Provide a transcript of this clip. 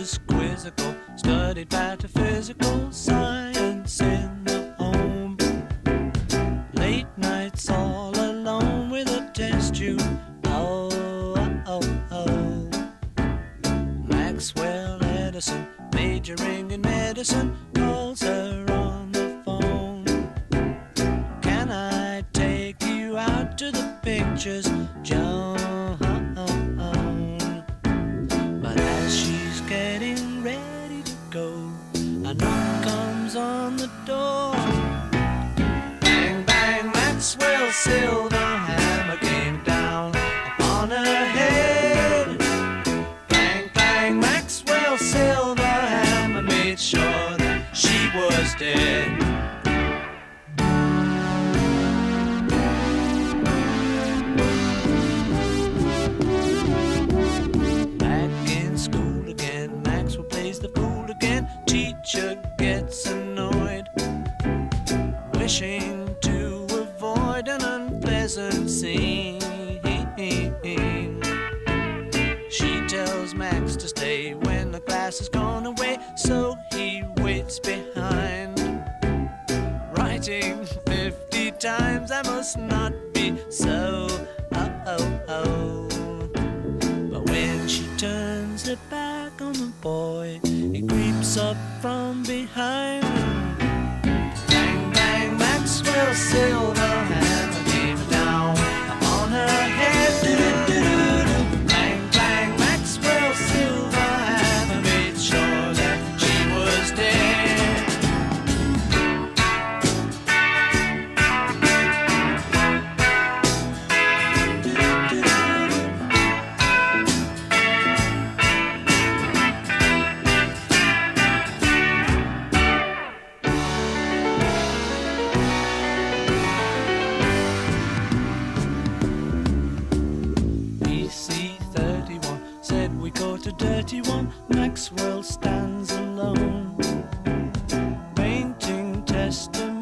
was quizzical, studied pataphysical science in the home. Late nights all alone with a test tube. Oh, oh, oh. Maxwell Edison, majoring in medicine, calls her on the phone. Can I take you out to the pictures, Joan? But as she's getting ready to go, a knock comes on the door. Bang, bang, Maxwell's silver hammer came down upon her head. Bang, bang, Maxwell's silver hammer made sure that she was dead. The fool again, teacher gets annoyed, wishing to avoid an unpleasant scene. She tells Max to stay when the class has gone away, so he waits behind, writing 50 times, I must not be so, oh, oh, oh. But when she turns her back on the boy, he creeps up from behind. Bang, bang, Maxwell's silver hammer came down upon her head. Do-do-do-do-do. Bang, bang, Maxwell's silver hammer made sure that she was dead. To dirty one, Maxwell stands alone, painting testimony